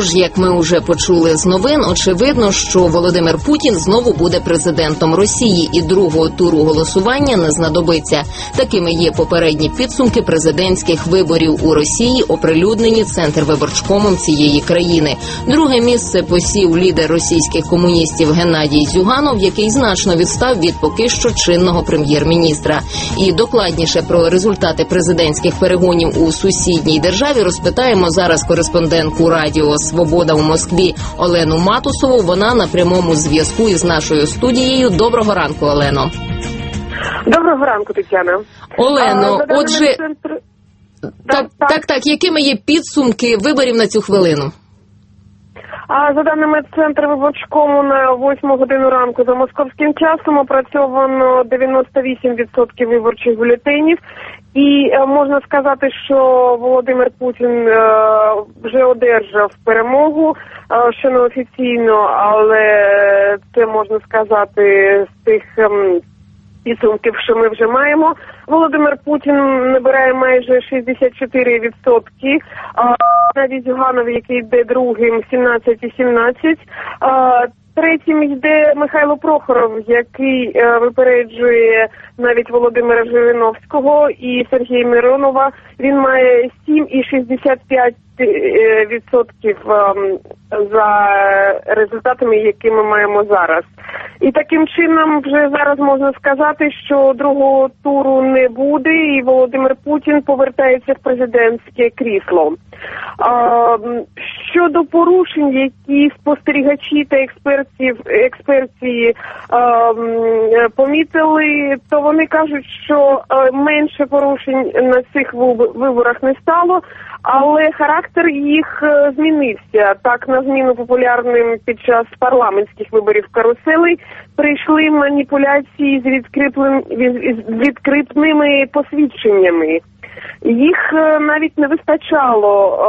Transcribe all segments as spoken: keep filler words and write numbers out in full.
Тож, як ми вже почули з новин, очевидно, що Володимир Путін знову буде президентом Росії і другого туру голосування не знадобиться. Такими є попередні підсумки президентських виборів у Росії, оприлюднені Центрвиборчкомом цієї країни. Друге місце посів лідер російських комуністів Геннадій Зюганов, який значно відстав від поки що чинного прем'єр-міністра. І докладніше про результати президентських перегонів у сусідній державі розпитаємо зараз кореспондентку Радіо Свобода у Москві Олену Матусову. Вона на прямому зв'язку із нашою студією. Доброго ранку, Олено. Доброго ранку, Тетяна. Олено, а, отже, центр... так, так, так, так, якими є підсумки виборів на цю хвилину? А за даними Центрвиборчкому, на восьму годину ранку за московським часом опрацьовано дев'яносто вісім відсотків виборчих бюлетенів. І е, можна сказати, що Володимир Путін е, вже одержав перемогу, е, що неофіційно, але це можна сказати з тих е, підсумків, що ми вже маємо. Володимир Путін набирає майже шістдесят чотири відсотки, а навіть Зюганов, який йде другим, сімнадцять і сімнадцять. Третім йде Михайло Прохоров, який е, випереджує навіть Володимира Жириновського і Сергія Миронова. Він має сім і шістдесят п'ять відсотків е, за результатами, які ми маємо зараз. І таким чином вже зараз можна сказати, що другого туру не буде, і Володимир Путін повертається в президентське крісло. А, щодо порушень, які спостерігачі та експертів, експерти а, помітили, то вони кажуть, що а, менше порушень на цих виборах не стало, але характер їх а, змінився. Так, на зміну популярним під час парламентських виборів каруселей прийшли маніпуляції з, відкріплен... з відкритими посвідченнями. Їх навіть не вистачало,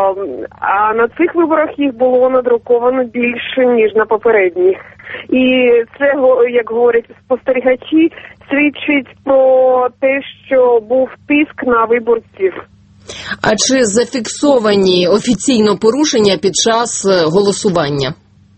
а на цих виборах їх було надруковано більше, ніж на попередніх. І це, як говорять спостерігачі, свідчить про те, що був тиск на виборців. А чи зафіксовані офіційно порушення під час голосування?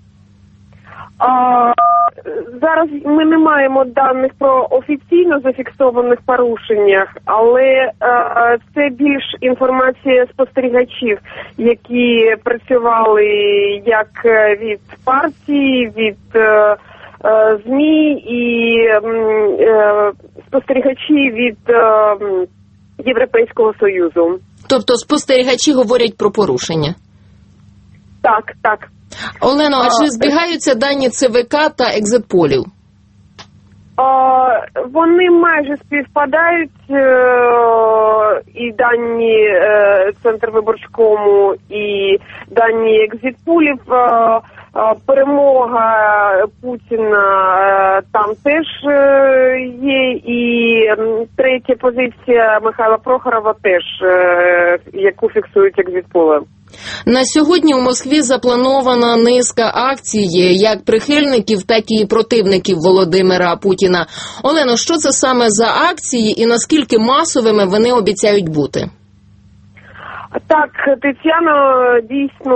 А, зараз ми не маємо даних про офіційно зафіксованих порушеннях, але а, це більш інформація спостерігачів, які працювали як від партії, від а, а, ЗМІ і а, спостерігачі від а, Європейського Союзу. Тобто спостерігачі говорять про порушення? Так, так. Олено, а, а чи збігаються дані ЦВК та екзитполів? А, вони майже співпадають, е, і дані е, Центрвиборчкому, і дані екзитполів. Е, перемога Путіна е, там теж е, є, і е, третя позиція Михайла Прохорова теж, е, яку фіксують екзитполи. На сьогодні у Москві запланована низка акцій, як прихильників, так і противників Володимира Путіна. Олено, що це саме за акції і наскільки масовими вони обіцяють бути? Так, Тетяно, дійсно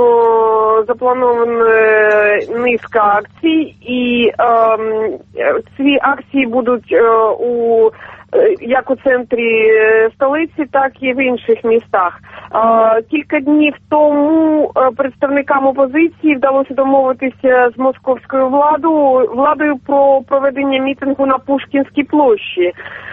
запланована низка акцій, і е, ці акції будуть е, у як у центрі столиці, так і в інших містах. Кілька днів тому представникам опозиції вдалося домовитися з московською владою, владою про проведення мітингу на Пушкінській площі.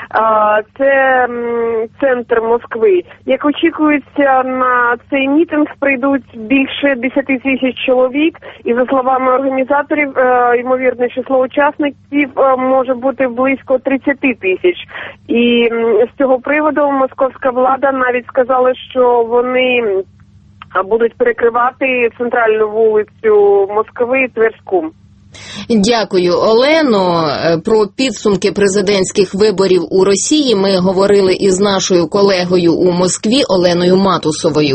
Це центр Москви. Як очікується, на цей мітинг прийдуть більше десяти тисяч чоловік, і за словами організаторів, ймовірне число учасників може бути близько тридцяти тисяч. І з цього приводу московська влада навіть сказала, що вони будуть перекривати центральну вулицю Москви Тверську. Дякую, Олено. Про підсумки президентських виборів у Росії ми говорили із нашою колегою у Москві Оленою Матусовою.